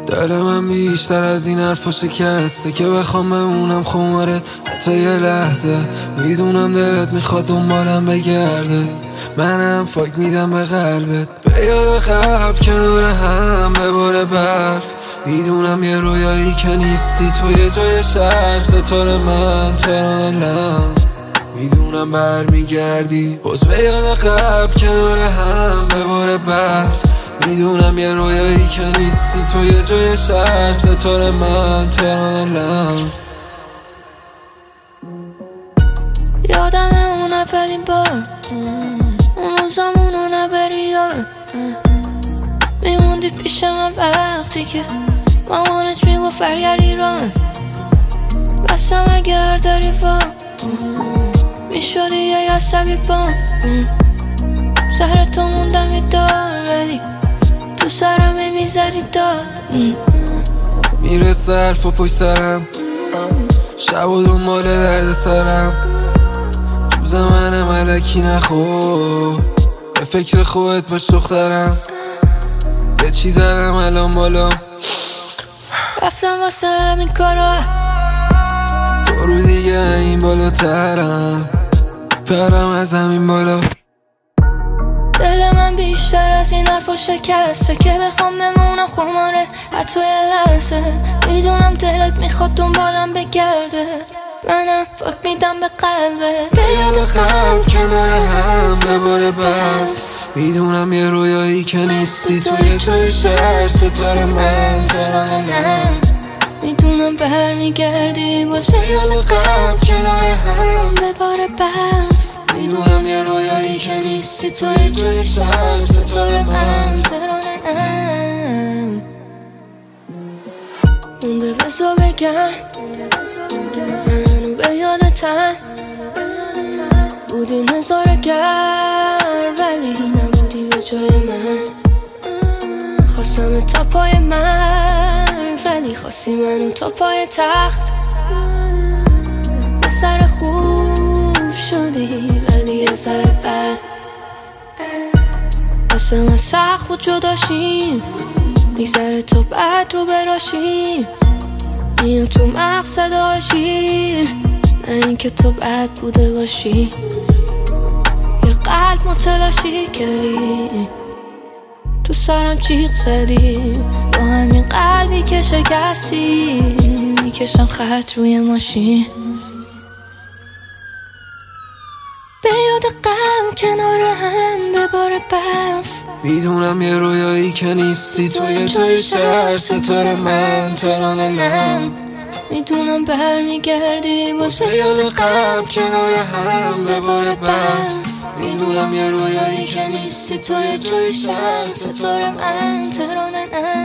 دل من بیشتر از این حرفا شکسته که بخوام بمونم خمارت حتی یه لحظه. میدونم دلت میخواد دنبالم بگرده، منم فاک میدم به قلبت. به یاد قبل کنار هم به بار برف، میدونم یه رویایی که نیستی تو یه جای شهر. ستاره من ترانم، میدونم برمیگردی باز به یاد قبل کنار هم به بار برف. میدونم یه رویایی که نیستی تو یه جای شهر. ستاره من ترانم. یادمه اون اولین بار، اون روزامونو نبری یاد. میموندی پیش من وقتی که مامانت میگفت برگرد ایران. بسم اگر داری با میشدی یه عصبی بام. سهر تو موندم یه دار ولی تو سرم میزدی دار. میرسه حرف و پشت سرم، شب و دنبال درد سرم. جوز من ملکی نخور، به فکر خودت باش دخترم. یه چی زدم الان بالا، رفتم واسه همین کارا. دو رو دیگه این بالاترم، پرم از زمین بالا. دل من بیشتر از این حرفا شکسته که بخوام بمونم خمارت حتی یه لحظه. میدونم دلت میخواد دنبالم بگرده، منم فاک میدم به قلبت. به یاد قبل کنار هم به بار برف، میدونم یه رویایی که نیستی تو یه جای شهر. ستاره من ترانم، میدونم برمیگردی باز به یاد قبل کنار هم به بار برف. میدونم یه رویایی که نیستی تو یه جای شهر. ستاره من ترانم. مونده بزا بگم من هنو به یادتم. بودی نظارگر ولی نبودی به جای من. خواستم تا پای من ولی خواستی منو تا پای تخت. یه سر خوب شدی ولی یه سر بد. واسه من سخت بود جداشیم، میگذره تو بعد رو براشیم. میام تو مقصد هاشی، نه این که تو بد بوده باشی. یه قلب متلاشی کردی، تو سرم جیغ زدی. با همین قلبی که شکستی میکشم خط روی ماشین. به یاد غم کنار هم به بار برف. میدونم یه رویایی که نیستی تو یه جای شهر. ستاره من ترانم، میدونم برمیگردی باز به یاد قبل کنار هم به بار برف. میدونم یه رویایی که نیستی تو یه جای شهر. ستاره من ترانم.